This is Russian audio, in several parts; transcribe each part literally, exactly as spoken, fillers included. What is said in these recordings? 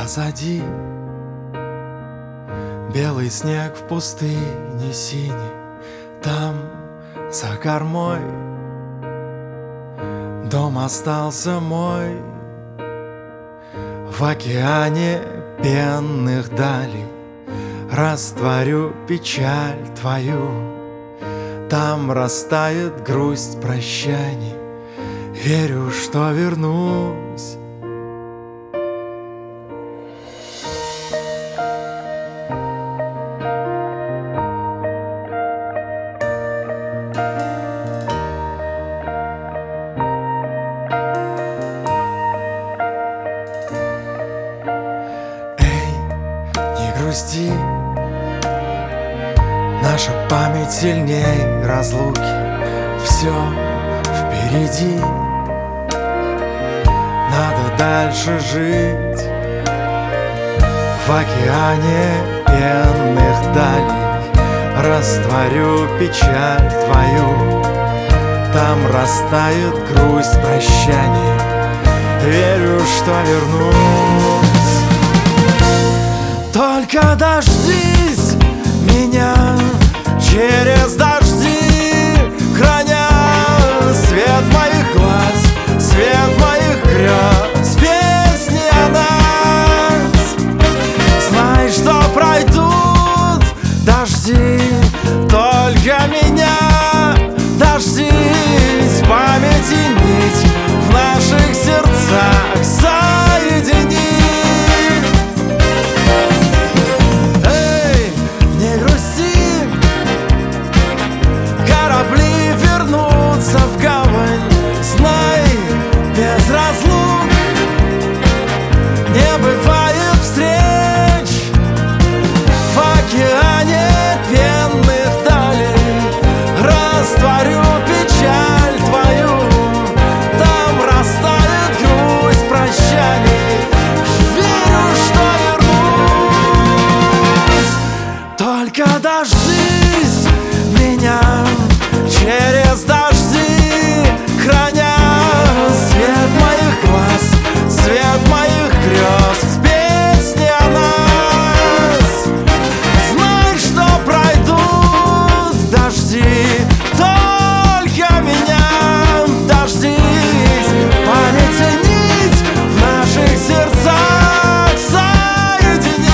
позади. Белый снег в пустыне синий, там за кормой дом остался мой. В океане пенных далей растворю печаль твою. Там растает грусть прощаний, верю, что вернусь. Эй, не грусти, наша память сильней разлуки. Все впереди, надо дальше жить. В океане пенных далей растворю печаль твою. Там растает грусть прощаний, верю, что вернусь. Только дождись меня через дожди, храня свет моих глаз, свет моих грез, песни о нас. Знай, что пройдут дожди, только меня дождись, памяти нить в наших сердцах соедини. Эй, не грусти, корабли вернутся в гавань. Знай, без разлук не бывает встреч. В океане пенных далей растворю печаль твою. Там растает грусть прощаний, верю, что вернусь. Только дождись меня через дожди, храня свет моих глаз, свет моих грез, песни о нас. Знай, что пройдут дожди, только меня дождись, памяти нить в наших сердцах соедини.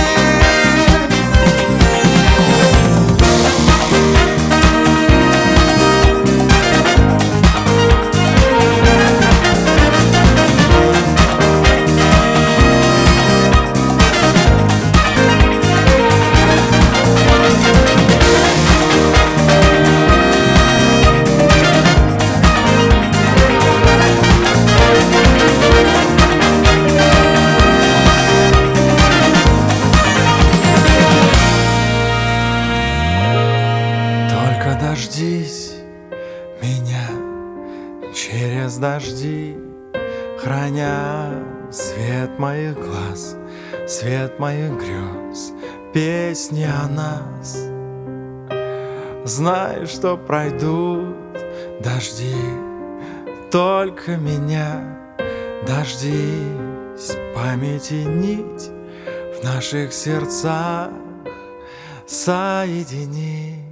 Только дождись меня через дожди, храня свет моих глаз, свет моих грез, песни о нас. Знай, что пройдут дожди, только меня дождись, памяти нить в наших сердцах соедини.